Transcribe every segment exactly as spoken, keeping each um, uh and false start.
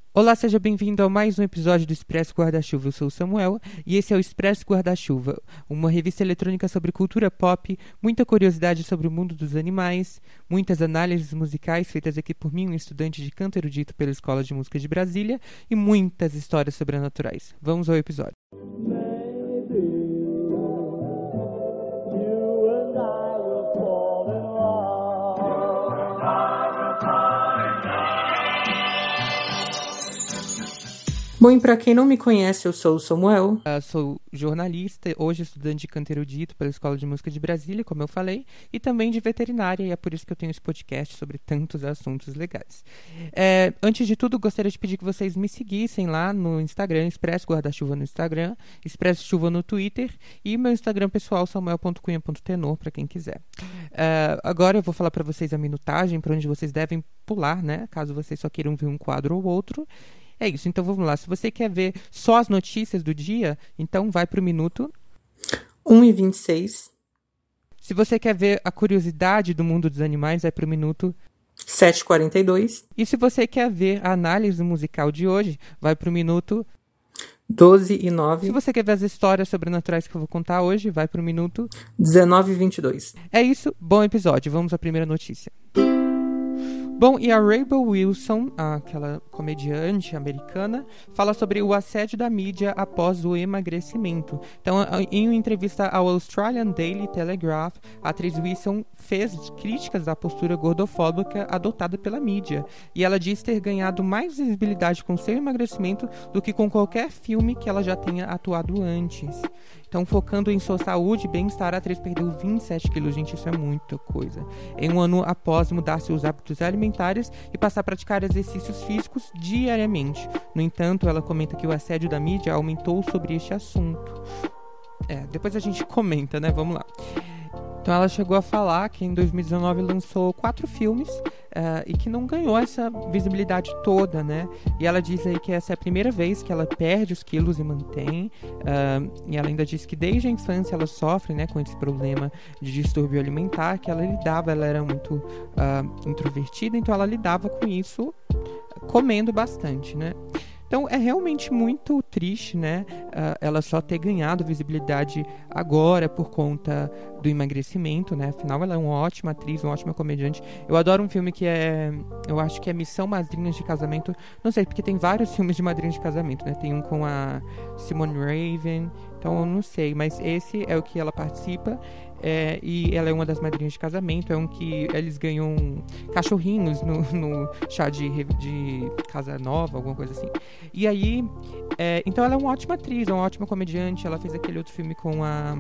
Olá, seja bem-vindo a mais um episódio do Expresso Guarda-Chuva. Eu sou o Samuel e esse é o Expresso Guarda-Chuva, uma revista eletrônica sobre cultura pop, muita curiosidade sobre o mundo dos animais, muitas análises musicais feitas aqui por mim, um estudante de canto erudito pela Escola de Música de Brasília, e muitas histórias sobrenaturais. Vamos ao episódio. Bom, e para quem não me conhece, eu sou o Samuel. Uh, sou jornalista, hoje estudante de canto erudito pela Escola de Música de Brasília, como eu falei, e também de veterinária, e é por isso que eu tenho esse podcast sobre tantos assuntos legais. É, antes de tudo, gostaria de pedir que vocês me seguissem lá no Instagram, Expresso Guarda-Chuva no Instagram, Expresso Chuva no Twitter, e meu Instagram pessoal, samuel ponto cunha ponto tenor, para quem quiser. Uh, agora eu vou falar para vocês a minutagem, para onde vocês devem pular, né, caso vocês só queiram ver um quadro ou outro. É isso, então vamos lá. Se você quer ver só as notícias do dia, então vai para o minuto um e vinte e seis. Se você quer ver a curiosidade do mundo dos animais, vai para o minuto sete e quarenta e dois. E se você quer ver a análise musical de hoje, vai para o minuto doze e nove. Se você quer ver as histórias sobrenaturais que eu vou contar hoje, vai para o minuto dezenove e vinte e dois. É isso, bom episódio. Vamos à primeira notícia. Bom, e a Rebel Wilson, aquela comediante americana, fala sobre o assédio da mídia após o emagrecimento. Então, em uma entrevista ao Australian Daily Telegraph, a atriz Wilson fez críticas à postura gordofóbica adotada pela mídia. E ela diz ter ganhado mais visibilidade com seu emagrecimento do que com qualquer filme que ela já tenha atuado antes. Então, focando em sua saúde e bem-estar, a atriz perdeu vinte e sete quilos. Gente, isso é muita coisa. Em um ano após mudar seus hábitos alimentares e passar a praticar exercícios físicos diariamente. No entanto, ela comenta que o assédio da mídia aumentou sobre este assunto. É, depois a gente comenta, né? Vamos lá. Então ela chegou a falar que em dois mil e dezenove lançou quatro filmes uh, e que não ganhou essa visibilidade toda, né? E ela diz aí que essa é a primeira vez que ela perde os quilos e mantém. Uh, e ela ainda diz que desde a infância ela sofre, né, com esse problema de distúrbio alimentar, que ela lidava, ela era muito uh, introvertida, então ela lidava com isso comendo bastante, né? Então, é realmente muito triste, né, uh, ela só ter ganhado visibilidade agora por conta do emagrecimento, né, afinal ela é uma ótima atriz, uma ótima comediante. Eu adoro um filme que é, eu acho que é Missão Madrinhas de Casamento, não sei, porque tem vários filmes de madrinhas de casamento, né, tem um com a Simone Raven, então eu não sei, mas esse é o que ela participa. É, e ela é uma das madrinhas de casamento. É um que eles ganham cachorrinhos no, no chá de, de casa nova, alguma coisa assim. E aí, é, então ela é uma ótima atriz, é uma ótima comediante. Ela fez aquele outro filme com a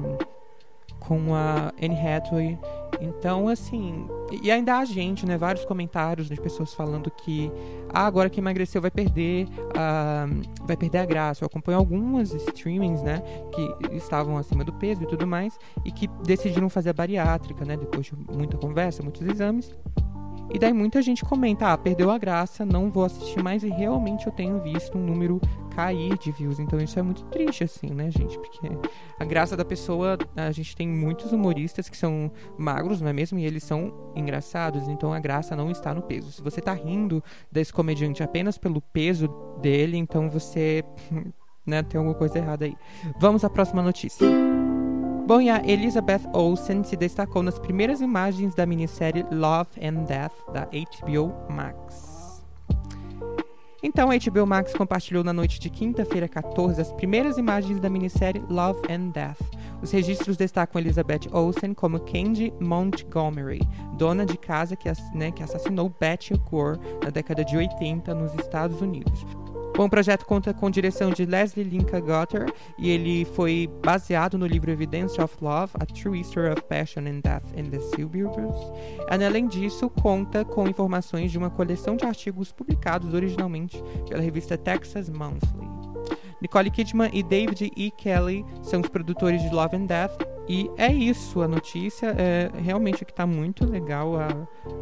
com a Anne Hathaway. Então, assim, e ainda há gente, né, vários comentários de pessoas falando que ah, agora que emagreceu vai perder uh, vai perder a graça. Eu acompanho algumas streamings, né, que estavam acima do peso e tudo mais, e que decidiram fazer a bariátrica, né, depois de muita conversa, muitos exames. E daí muita gente comenta, ah, perdeu a graça, não vou assistir mais, e realmente eu tenho visto um número cair de views. Então isso é muito triste, assim, né, gente? Porque a graça da pessoa, a gente tem muitos humoristas que são magros, não é mesmo? E eles são engraçados, então a graça não está no peso. Se você tá rindo desse comediante apenas pelo peso dele, então você, né, tem alguma coisa errada aí. Vamos à próxima notícia. Bom, e a Elizabeth Olsen se destacou nas primeiras imagens da minissérie Love and Death, da H B O Max. Então, a H B O Max compartilhou na noite de quinta-feira, quatorze, as primeiras imagens da minissérie Love and Death. Os registros destacam Elizabeth Olsen como Candy Montgomery, dona de casa que, né, que assassinou Betty Gore na década de oitenta nos Estados Unidos. Bom, o projeto conta com direção de Leslie Linka Gutter e ele foi baseado no livro Evidence of Love, A True History of Passion and Death in the Suburbs. E, além disso, conta com informações de uma coleção de artigos publicados originalmente pela revista Texas Monthly. Nicole Kidman e David E. Kelly são os produtores de Love and Death. E é isso, a notícia. É realmente que está muito legal a,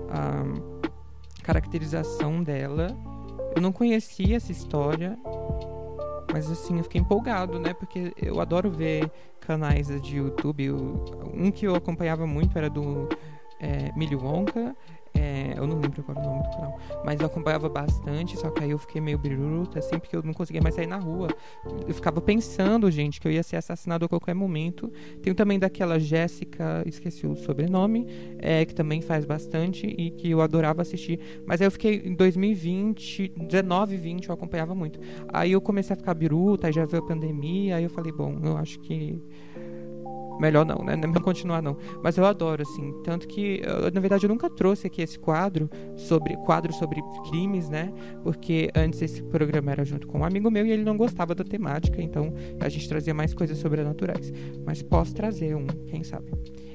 a caracterização dela. Eu não conhecia essa história, mas assim, eu fiquei empolgado, né? Porque eu adoro ver canais de YouTube. Eu, um que eu acompanhava muito era do é, Milly Wonka, é, É, eu não lembro agora o nome do canal, mas eu acompanhava bastante, só que aí eu fiquei meio biruta, assim, porque eu não conseguia mais sair na rua. Eu ficava pensando, gente, que eu ia ser assassinado a qualquer momento. Tem também daquela Jéssica, esqueci o sobrenome, é, que também faz bastante e que eu adorava assistir. Mas aí eu fiquei em dois mil e vinte, dezenove, vinte, eu acompanhava muito. Aí eu comecei a ficar biruta, aí já veio a pandemia, aí eu falei, bom, eu acho que melhor não, né? Não continuar não. Mas eu adoro, assim. Tanto que, eu, na verdade, eu nunca trouxe aqui esse quadro sobre, quadro sobre crimes, né? Porque antes esse programa era junto com um amigo meu e ele não gostava da temática. Então, a gente trazia mais coisas sobrenaturais. Mas posso trazer um, quem sabe.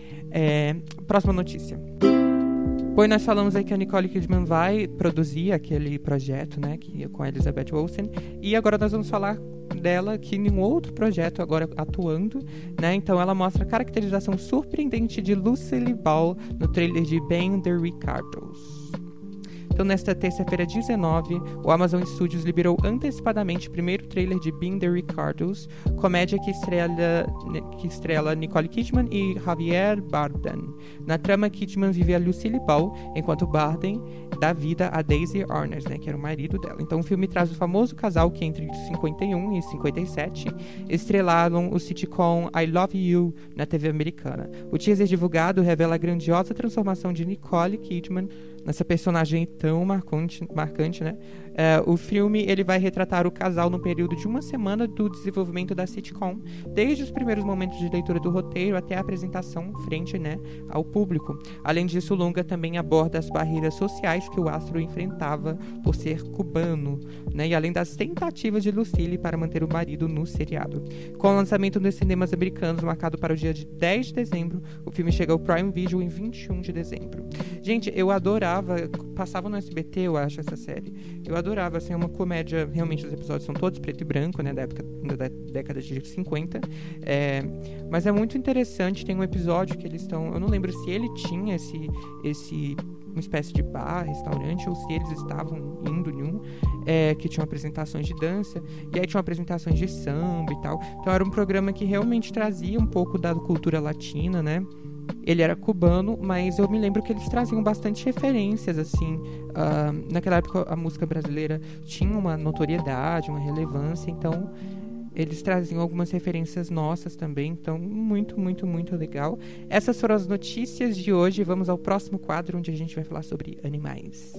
É, próxima notícia. Pois nós falamos aí que a Nicole Kidman vai produzir aquele projeto, né? Que, com a Elizabeth Olsen. E agora nós vamos falar dela aqui em um outro projeto agora atuando, né? Então ela mostra a caracterização surpreendente de Lucille Ball no trailer de Bang the Ricardos. Então, nesta terça-feira dezenove, o Amazon Studios liberou antecipadamente o primeiro trailer de Being the Ricardos, comédia que estrela, que estrela Nicole Kidman e Javier Bardem. Na trama, Kidman vive a Lucille Ball, enquanto Bardem dá vida a Daisy Arnaz, né, que era o marido dela. Então, o filme traz o famoso casal que entre cinquenta e um e cinquenta e sete estrelaram o sitcom I Love You na T V americana. O teaser divulgado revela a grandiosa transformação de Nicole Kidman nessa personagem tão marcante, marcante, né? É, o filme ele vai retratar o casal no período de uma semana do desenvolvimento da sitcom, desde os primeiros momentos de leitura do roteiro até a apresentação frente, né, ao público. Além disso, o longa também aborda as barreiras sociais que o astro enfrentava por ser cubano, né, e além das tentativas de Lucille para manter o marido no seriado. Com o lançamento nos cinemas americanos marcado para o dia de dez de dezembro, o filme chega ao Prime Video em vinte e um de dezembro. Gente, eu adorava, passava no S B T, eu acho, essa série. Eu adorava, assim, é uma comédia, realmente os episódios são todos preto e branco, né, da época, da década de cinquenta, é, mas é muito interessante, tem um episódio que eles estão, eu não lembro se ele tinha esse, esse uma espécie de bar, restaurante, ou se eles estavam indo em um, é, que tinham apresentações de dança, e aí tinham apresentações de samba e tal, então era um programa que realmente trazia um pouco da cultura latina, né. Ele era cubano, mas eu me lembro que eles traziam bastante referências, assim. Uh, naquela época, a música brasileira tinha uma notoriedade, uma relevância, então eles traziam algumas referências nossas também, então muito, muito, muito legal. Essas foram as notícias de hoje. Vamos ao próximo quadro, onde a gente vai falar sobre animais.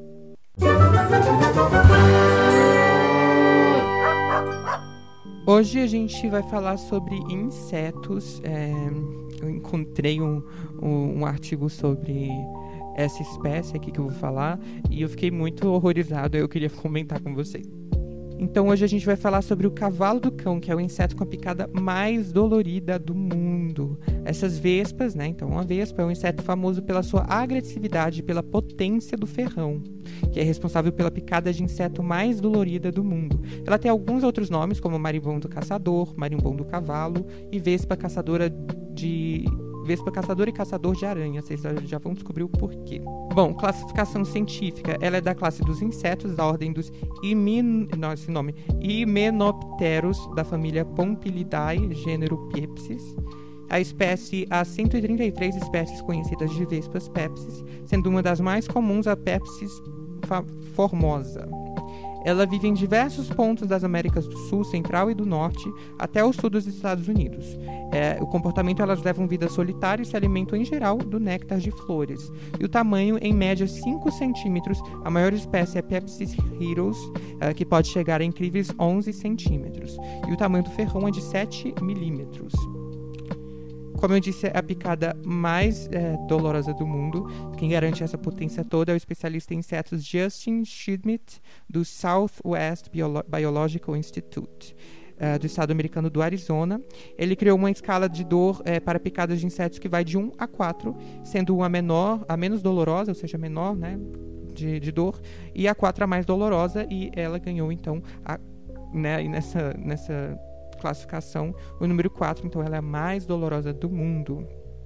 Hoje a gente vai falar sobre insetos. É, eu encontrei um, um, um artigo sobre essa espécie aqui que eu vou falar e eu fiquei muito horrorizado, eu queria comentar com vocês. Então hoje a gente vai falar sobre o cavalo do cão, que é o inseto com a picada mais dolorida do mundo. Essas vespas, né? Então a vespa é um inseto famoso pela sua agressividade e pela potência do ferrão, que é responsável pela picada de inseto mais dolorida do mundo. Ela tem alguns outros nomes, como marimbondo caçador, marimbondo cavalo e vespa caçadora de... Vespa caçador e caçador de aranha. Vocês já vão descobrir o porquê. Bom, classificação científica. Ela é da classe dos insetos, da ordem dos Imin... Não, esse nome. Hymenopteros, da família Pompilidae, gênero Pepsis. A espécie, há cento e trinta e três espécies conhecidas de vespas pepsis, sendo uma das mais comuns a Pepsis formosa. Ela vive em diversos pontos das Américas do Sul, Central e do Norte, até o sul dos Estados Unidos. É, o comportamento, elas levam vida solitária e se alimentam, em geral, do néctar de flores. E o tamanho, em média, cinco centímetros. A maior espécie é Pepsis heros, é, que pode chegar a incríveis onze centímetros. E o tamanho do ferrão é de sete milímetros. Como eu disse, é a picada mais é, dolorosa do mundo. Quem garante essa potência toda é o especialista em insetos Justin Schmidt, do Southwest Biolo- Biological Institute, uh, do estado americano do Arizona. Ele criou uma escala de dor é, para picadas de insetos que vai de um a quatro, sendo um a menor, a menos dolorosa, ou seja, menor, né, de, de dor, e a quatro a mais dolorosa, e ela ganhou, então, a, né, nessa... nessa classificação, o número quatro, então ela é a mais dolorosa do mundo.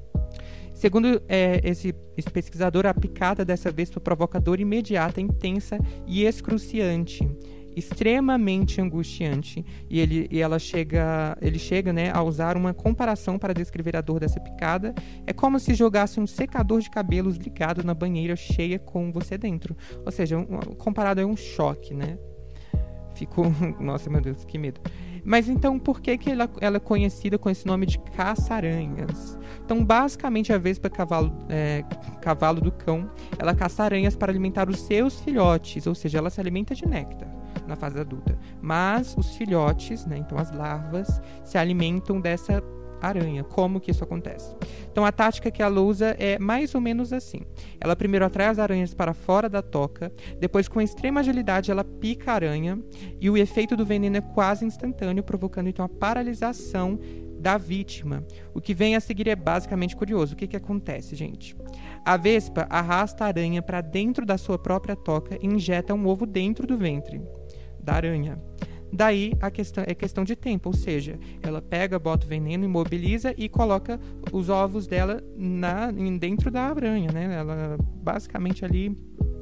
Segundo é, esse, esse pesquisador, a picada dessa vespa provoca dor imediata, intensa e excruciante. extremamente angustiante, e, ele, e ela chega, ele chega, né, a usar uma comparação para descrever a dor dessa picada. É como se jogasse um secador de cabelos ligado na banheira cheia com você dentro. Ou seja, um, comparado a um choque, né? Ficou... Nossa, meu Deus, que medo. Mas então, por que, que ela, ela é conhecida com esse nome de caça-aranhas? Então, basicamente, a vespa cavalo, é, cavalo do cão, ela caça aranhas para alimentar os seus filhotes, ou seja, ela se alimenta de néctar na fase adulta. Mas os filhotes, né, então as larvas, se alimentam dessa aranha. Como que isso acontece? Então, a tática que ela usa é mais ou menos assim. Ela primeiro atrai as aranhas para fora da toca, depois, com extrema agilidade, ela pica a aranha, e o efeito do veneno é quase instantâneo, provocando, então, a paralisação da vítima. O que vem a seguir é basicamente curioso. O que que acontece, gente? A vespa arrasta a aranha para dentro da sua própria toca e injeta um ovo dentro do ventre da aranha. Daí a questão é questão de tempo, ou seja, ela pega, bota o veneno, imobiliza e coloca os ovos dela na, dentro da aranha, né? Ela basicamente ali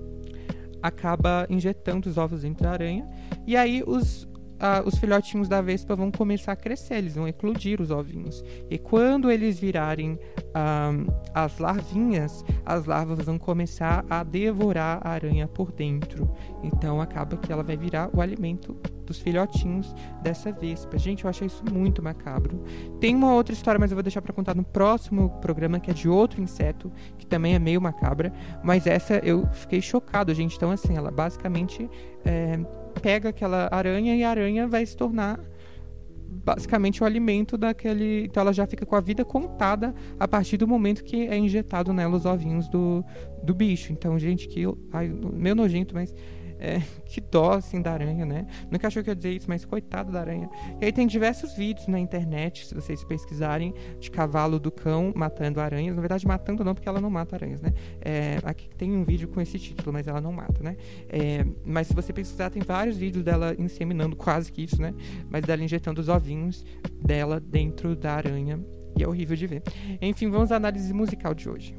acaba injetando os ovos dentro da aranha, e aí os Uh, os filhotinhos da vespa vão começar a crescer, eles vão eclodir os ovinhos. E quando eles virarem uh, as larvinhas, as larvas vão começar a devorar a aranha por dentro. Então acaba que ela vai virar o alimento dos filhotinhos dessa vespa. Gente, eu achei isso muito macabro. Tem uma outra história, mas eu vou deixar para contar no próximo programa, que é de outro inseto, que também é meio macabra. Mas essa eu fiquei chocado, gente. Então assim, ela basicamente... É, pega aquela aranha e a aranha vai se tornar basicamente o alimento daquele... Então ela já fica com a vida contada a partir do momento que é injetado nela os ovinhos do, do bicho. Então, gente, que... Ai, meio nojento, mas... É, que dó, assim, da aranha, né? Nunca achou que eu ia dizer isso, mas coitado da aranha. E aí tem diversos vídeos na internet, se vocês pesquisarem, de cavalo do cão matando aranhas. Na verdade, matando não, porque ela não mata aranhas, né? É, aqui tem um vídeo com esse título, mas ela não mata, né? É, mas se você pesquisar, tem vários vídeos dela inseminando, quase que isso, né? Mas dela injetando os ovinhos dela dentro da aranha. E é horrível de ver. Enfim, vamos à análise musical de hoje.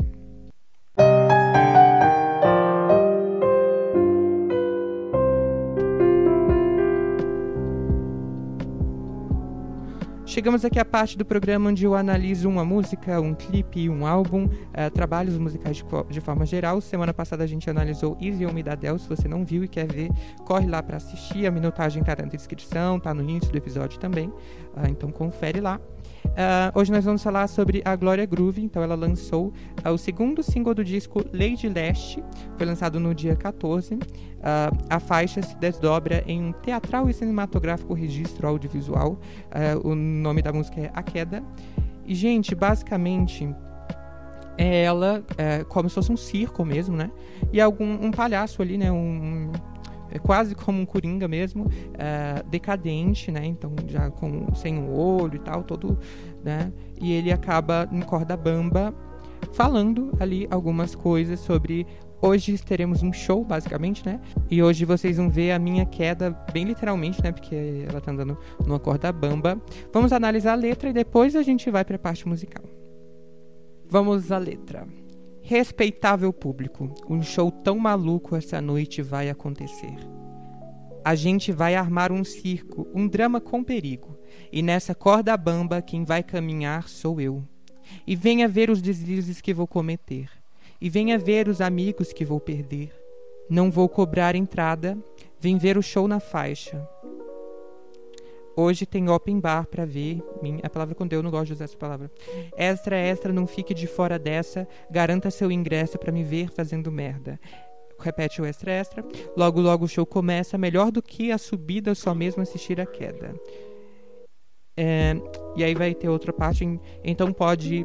Chegamos aqui à parte do programa onde eu analiso uma música, um clipe, um álbum, uh, trabalhos musicais de, de forma geral. Semana passada a gente analisou Easy on Me da Adele. Se você não viu e quer ver, corre lá para assistir. A minutagem tá na descrição, tá no início do episódio também. Uh, então confere lá. Uh, hoje nós vamos falar sobre a Gloria Groove. Então ela lançou uh, o segundo single do disco Lady Leste. Foi lançado no dia quatorze. Uh, a faixa se desdobra em um teatral e cinematográfico registro audiovisual. Uh, o nome da música é A Queda. E, gente, basicamente é ela é, como se fosse um circo mesmo, né? E algum, um palhaço ali, né? Um, é quase como um coringa mesmo, é, decadente, né? Então, já com, sem um olho e tal, todo, né? E ele acaba em corda bamba falando ali algumas coisas sobre... Hoje teremos um show, basicamente, né? E hoje vocês vão ver a minha queda, bem literalmente, né? Porque ela tá andando numa corda bamba. Vamos analisar a letra e depois a gente vai pra parte musical. Vamos à letra. Respeitável público, um show tão maluco essa noite vai acontecer. A gente vai armar um circo, um drama com perigo. E nessa corda bamba quem vai caminhar sou eu. E venha ver os deslizes que vou cometer. E venha ver os amigos que vou perder. Não vou cobrar entrada, vem ver o show na faixa. Hoje tem open bar pra ver. Minha, a palavra com Deus, eu não gosto de usar essa palavra. Extra, extra, não fique de fora dessa. Garanta seu ingresso pra me ver fazendo merda. Repete o extra, extra. Logo, logo o show começa. Melhor do que a subida, só mesmo assistir a queda. É, e aí vai ter outra parte. Então pode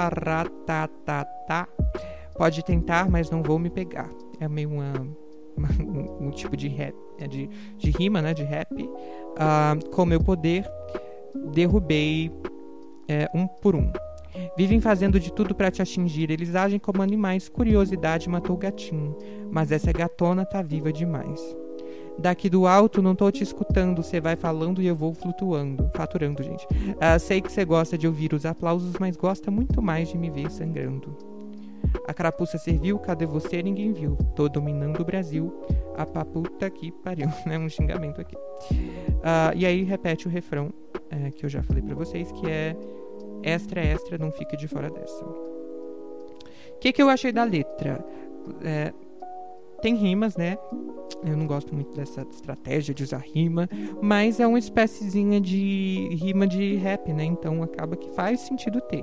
paratatá. Pode tentar, mas não vou me pegar. É meio uma, uma, um, um tipo de rap, de, de rima, né? De rap. Uh, com meu poder, derrubei é, um por um. Vivem fazendo de tudo pra te atingir. Eles agem como animais. Curiosidade matou o gatinho. Mas essa gatona tá viva demais. Daqui do alto não tô te escutando. Você vai falando e eu vou flutuando. Faturando, gente. Uh, sei que você gosta de ouvir os aplausos, mas gosta muito mais de me ver sangrando. A carapuça serviu, cadê você? Ninguém viu. Tô dominando o Brasil. A paputa que pariu, né? Um xingamento aqui. Uh, e aí repete o refrão é, que eu já falei pra vocês, que é extra, extra, não fique de fora dessa. O que, que eu achei da letra? É, tem rimas, né? Eu não gosto muito dessa estratégia de usar rima, mas é uma espéciezinha de rima de rap, né? Então acaba que faz sentido ter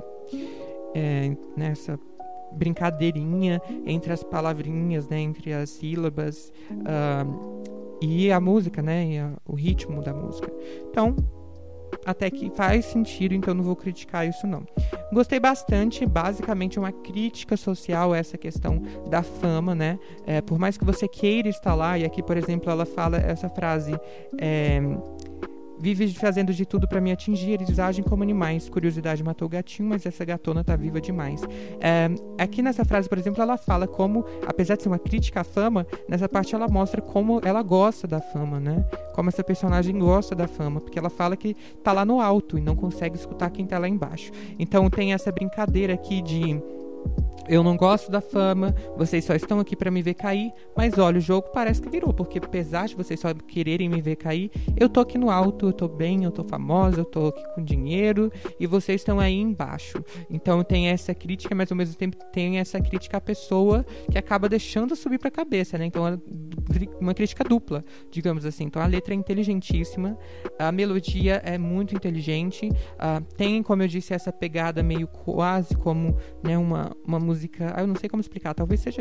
é, nessa brincadeirinha entre as palavrinhas, né? Entre as sílabas uh, e a música, né? E a, o ritmo da música. Então, até que faz sentido, então não vou criticar isso não. Gostei bastante, basicamente é uma crítica social essa questão da fama, né? É, por mais que você queira estar lá, e aqui, por exemplo, ela fala essa frase... É, vive fazendo de tudo pra me atingir, eles agem como animais. Curiosidade matou o gatinho, mas essa gatona tá viva demais. É, aqui nessa frase, por exemplo, ela fala como, apesar de ser uma crítica à fama, nessa parte ela mostra como ela gosta da fama, né? Como essa personagem gosta da fama, porque ela fala que tá lá no alto e não consegue escutar quem tá lá embaixo. Então tem essa brincadeira aqui de... eu não gosto da fama, vocês só estão aqui pra me ver cair, mas olha, o jogo parece que virou, porque apesar de vocês só quererem me ver cair, eu tô aqui no alto, eu tô bem, eu tô famosa, eu tô aqui com dinheiro, e vocês estão aí embaixo. Então tem essa crítica, mas ao mesmo tempo tem essa crítica à pessoa que acaba deixando subir pra cabeça, né? Então é uma crítica dupla, digamos assim. Então a letra é inteligentíssima, a melodia é muito inteligente, uh, tem, como eu disse, essa pegada meio quase como, né, uma, uma música música, ah, eu não sei como explicar, talvez seja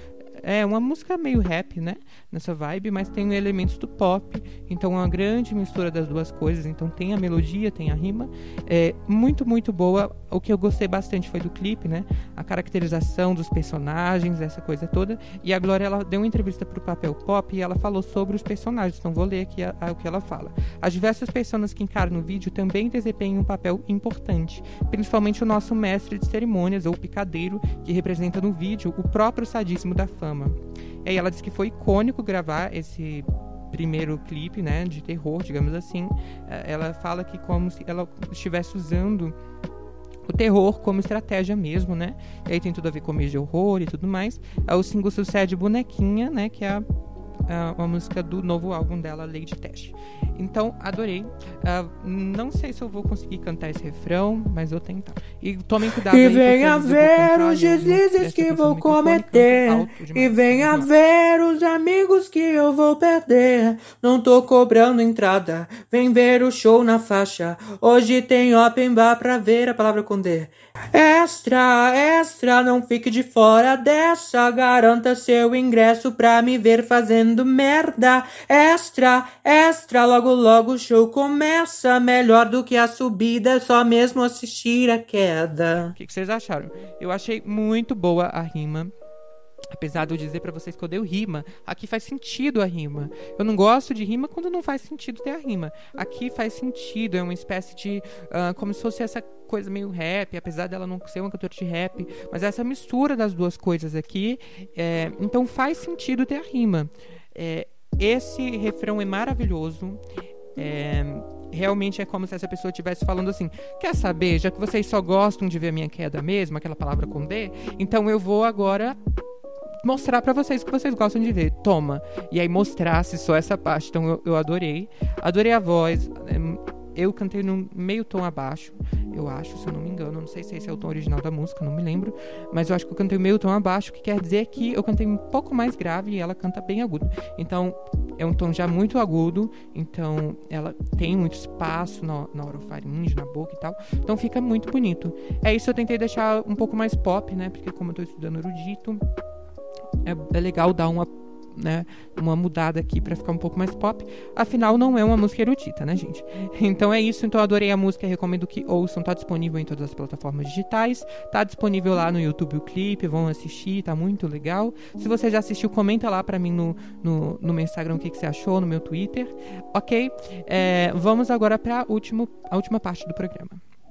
é uma música meio rap, né, nessa vibe, mas tem elementos do pop, então é uma grande mistura das duas coisas. Então tem a melodia, tem a rima, é muito, muito boa. O que eu gostei bastante foi do clipe, né, a caracterização dos personagens, essa coisa toda. E a Glória, ela deu uma entrevista pro Papel Pop e ela falou sobre os personagens, então vou ler aqui a, a, o que ela fala. As diversas pessoas que encaram no vídeo também desempenham um papel importante, principalmente o nosso mestre de cerimônias, ou picadeiro, que representa no vídeo o próprio sadismo da fama. E aí ela disse que foi icônico gravar esse primeiro clipe, né, de terror, digamos assim. Ela fala que como se ela estivesse usando o terror como estratégia mesmo, né? E aí tem tudo a ver com comédia, horror e tudo mais. O single sucede Bonequinha, né, que é a Uh, uma música do novo álbum dela, Lady Teste. Então, adorei. Uh, não sei se eu vou conseguir cantar esse refrão, mas vou tentar. E tomem cuidado. E venha ver os deslizes que vou cometer. E venha ver os amigos que eu vou perder. Não tô cobrando entrada. Vem ver o show na faixa. Hoje tem open bar pra ver a palavra com D. Extra, extra, não fique de fora dessa. Garanta seu ingresso pra me ver fazendo merda. Extra, extra, logo logo o show começa. Melhor do que a subida, é só mesmo assistir a queda. O que, que vocês acharam? Eu achei muito boa a rima. Apesar de eu dizer pra vocês que eu odeio rima, aqui faz sentido a rima. Eu não gosto de rima quando não faz sentido ter a rima. Aqui faz sentido, é uma espécie de... Uh, como se fosse essa coisa meio rap, apesar dela não ser uma cantora de rap, mas essa mistura das duas coisas aqui, é, então faz sentido ter a rima. É, esse refrão é maravilhoso, é, realmente é como se essa pessoa estivesse falando assim: quer saber, já que vocês só gostam de ver a minha queda mesmo, aquela palavra com D, então eu vou agora mostrar pra vocês o que vocês gostam de ver, toma. E aí mostrasse só essa parte, então eu, eu adorei, adorei a voz. Eu cantei no meio tom abaixo, eu acho, se eu não me engano. Não sei se esse é o tom original da música, não me lembro. Mas eu acho que eu cantei meio tom abaixo, que quer dizer que eu cantei um pouco mais grave e ela canta bem agudo. Então, é um tom já muito agudo. Então, ela tem muito espaço na, na orofaringe, na boca e tal. Então, fica muito bonito. É isso, eu tentei deixar um pouco mais pop, né? Porque como eu tô estudando erudito, é, é legal dar uma... né, uma mudada aqui pra ficar um pouco mais pop. Afinal, não é uma música erudita, né, gente? Então é isso. Então eu adorei a música, recomendo que ouçam. Tá disponível em todas as plataformas digitais, tá disponível lá no YouTube o clipe, vão assistir, tá muito legal. Se você já assistiu, comenta lá pra mim no, no, no meu Instagram o que, que você achou, no meu Twitter, ok? É, vamos agora pra último, a última parte do programa.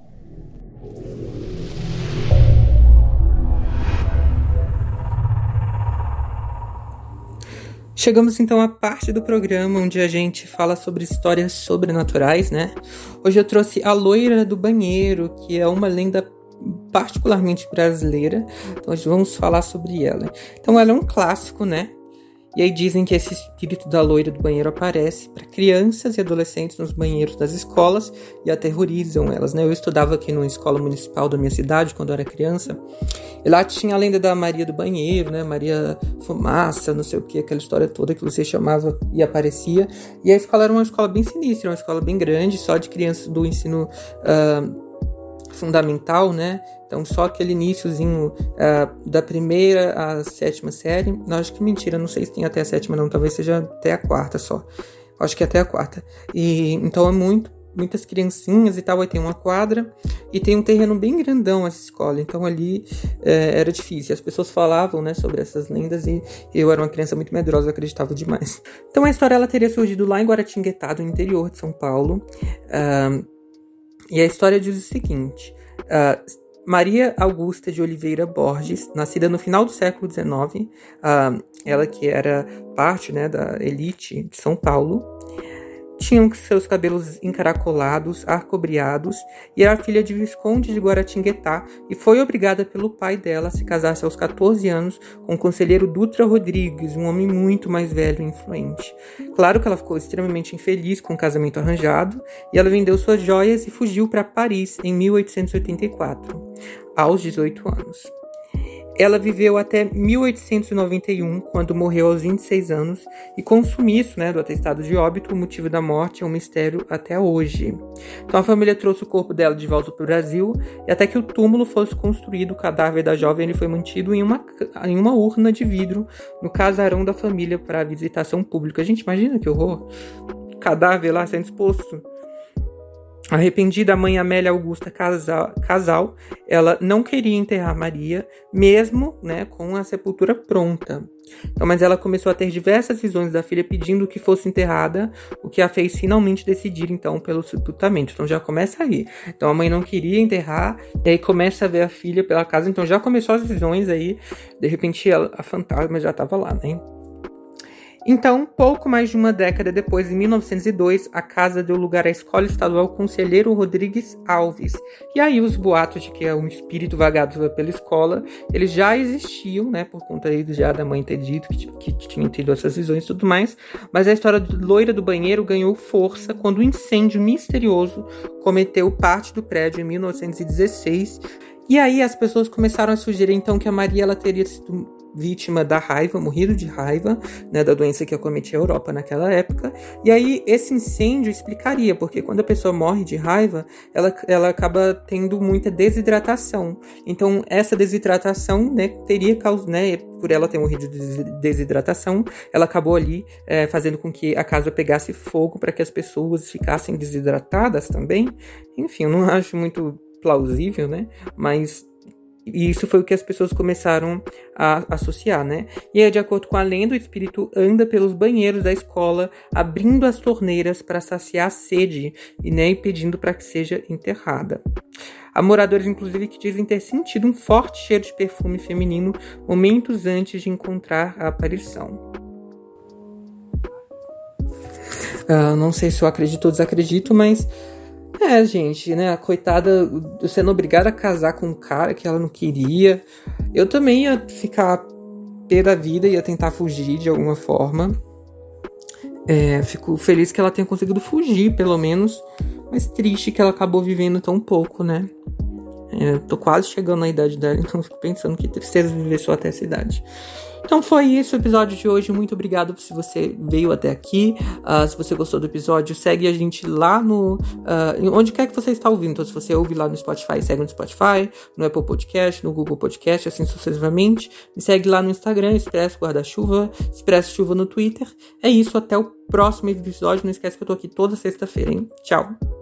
Chegamos então à parte do programa onde a gente fala sobre histórias sobrenaturais, né? Hoje eu trouxe A Loira do Banheiro, que é uma lenda particularmente brasileira, então hoje vamos falar sobre ela. Então ela é um clássico, né? E aí dizem que esse espírito da loira do banheiro aparece para crianças e adolescentes nos banheiros das escolas e aterrorizam elas, né? Eu estudava aqui numa escola municipal da minha cidade quando eu era criança, e lá tinha a lenda da Maria do banheiro, né? Maria Fumaça, não sei o que, aquela história toda que você chamava e aparecia. E a escola era uma escola bem sinistra, uma escola bem grande, só de crianças do ensino uh, fundamental, né? Então só aquele iniciozinho uh, da primeira à sétima série. Não, acho que mentira, não sei se tem até a sétima não, talvez seja até a quarta só. Acho que é até a quarta. E então é muito, muitas criancinhas e tal. Aí tem uma quadra e tem um terreno bem grandão essa escola. Então ali é, era difícil. As pessoas falavam, né, sobre essas lendas e eu era uma criança muito medrosa, acreditava demais. Então a história ela teria surgido lá em Guaratinguetá, no interior de São Paulo. Uh, e a história diz o seguinte: uh, Maria Augusta de Oliveira Borges, nascida no final do século dezenove, uh, ela que era parte, né, da elite de São Paulo, tinha seus cabelos encaracolados, arcobreados, e era filha de Visconde de Guaratinguetá e foi obrigada pelo pai dela a se casar aos catorze anos com o conselheiro Dutra Rodrigues, um homem muito mais velho e influente. Claro que ela ficou extremamente infeliz com o casamento arranjado e ela vendeu suas joias e fugiu para Paris em mil oitocentos e oitenta e quatro, aos dezoito anos. Ela viveu até mil oitocentos e noventa e um, quando morreu aos vinte e seis anos, e com o sumiço, né, do atestado de óbito, o motivo da morte é um mistério até hoje. Então a família trouxe o corpo dela de volta para o Brasil, e até que o túmulo fosse construído, o cadáver da jovem ele foi mantido em uma, em uma urna de vidro no casarão da família para visitação pública. Gente, imagina que horror! O cadáver lá sendo exposto. Arrependida, a mãe Amélia Augusta Casal, Casal, ela não queria enterrar Maria, mesmo, né, com a sepultura pronta. Então, mas ela começou a ter diversas visões da filha pedindo que fosse enterrada, o que a fez finalmente decidir, então, pelo sepultamento. Então já começa aí. Então a mãe não queria enterrar, e aí começa a ver a filha pela casa, então já começou as visões aí, de repente ela, a fantasma já estava lá, né? Então, pouco mais de uma década depois, em mil novecentos e dois, a casa deu lugar à Escola Estadual Conselheiro Rodrigues Alves. E aí os boatos de que um espírito vagava pela escola, eles já existiam, né, por conta aí já da mãe ter dito que, que tinha tido essas visões e tudo mais. Mas a história do loira do banheiro ganhou força quando um incêndio misterioso cometeu parte do prédio em mil novecentos e dezesseis. E aí as pessoas começaram a sugerir então que a Maria ela teria sido vítima da raiva, morrido de raiva, né, da doença que acometia a Europa naquela época. E aí esse incêndio explicaria, porque quando a pessoa morre de raiva, ela, ela acaba tendo muita desidratação. Então essa desidratação, né, teria causado, né, por ela ter morrido de desidratação, ela acabou ali é, fazendo com que a casa pegasse fogo para que as pessoas ficassem desidratadas também. Enfim, eu não acho muito plausível, né, mas e isso foi o que as pessoas começaram a associar, né? E aí, de acordo com a lenda, o espírito anda pelos banheiros da escola, abrindo as torneiras para saciar a sede e, né, pedindo para que seja enterrada. Há moradores, inclusive, que dizem ter sentido um forte cheiro de perfume feminino momentos antes de encontrar a aparição. Uh, não sei se eu acredito ou desacredito, mas... É, gente, né, a coitada sendo obrigada a casar com um cara que ela não queria. Eu também ia ficar pé da vida, ia tentar fugir de alguma forma. É, fico feliz que ela tenha conseguido fugir, pelo menos. Mas triste que ela acabou vivendo tão pouco, né? É, tô quase chegando na idade dela, então fico pensando que tristeza viver só até essa idade. Então foi isso o episódio de hoje. Muito obrigado se você veio até aqui. Uh, se você gostou do episódio, segue a gente lá no... Uh, onde quer que você está ouvindo. Então, se você ouve lá no Spotify, segue no Spotify, no Apple Podcast, no Google Podcast, assim sucessivamente. Me segue lá no Instagram, Expresso Guarda-Chuva, Expresso Chuva no Twitter. É isso, até o próximo episódio. Não esquece que eu tô aqui toda sexta-feira, hein? Tchau!